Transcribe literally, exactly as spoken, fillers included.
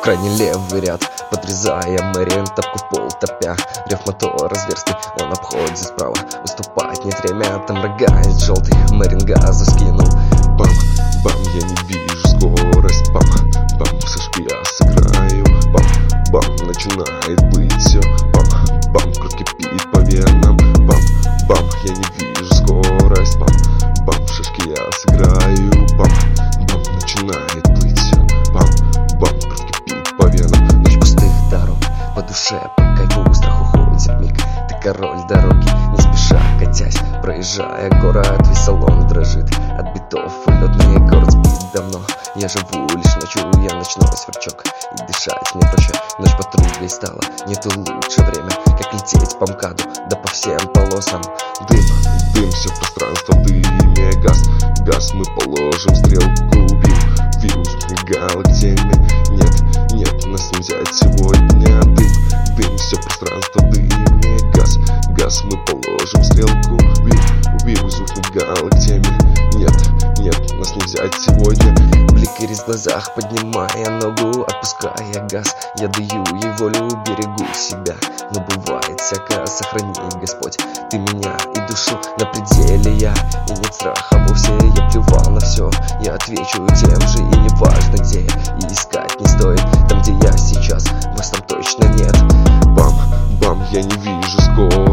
крайне левый ряд, подрезая Мэриэн, тапку в пол топя. Рев мотора зверский, он обходит справа. Уступать нет время, там рогает желтый. Мэриэн газу скинул. Бам, бам, я не вижу скорость. Бам, бам, в шашки я сыграю. Бам, бам, начинает плыть все. Бам, бам, кровь кипит по венам. Бам, бам, я не вижу скорость. Бам, бам, в шашки я сыграю. Бам, бам, начинает плыть все. Бам, бам, кровь кипит по венам. Ночь пустых дорог, по душе, по кайфу страх уходит миг. Ты король дороги, не спеша катясь, проезжая город, весь салон дрожит от битов, улетный город спит давно. Я живу лишь ночью, я ночной сверчок, и дышать мне проще. Ночь подругой стала, нету лучше время, как лететь по МКАДу, да по всем полосам. Дым, дым, все пространство в дыме. Газ, газ, мы положим стрелку. Вил, вирус мигал к теме. Нет, нет, нас не взять сегодня. Дым, дым, все пространство в дыме. Газ, газ, мы положим стрелку. Вил, вирус мигал к теме. Нет, нет, нас не взять сегодня. Блик в глазах, поднимая ногу, отпуская газ. Я даю ей волю, берегу себя. Но бывает всякое, сохрани, Господь, ты меня и душу на пределе я. И нет страха вовсе, я плевал на все. Я отвечу тем же, и не важно где я. И искать не стоит там, где я сейчас, вас там точно нет. Бам, бам, я не вижу скорость.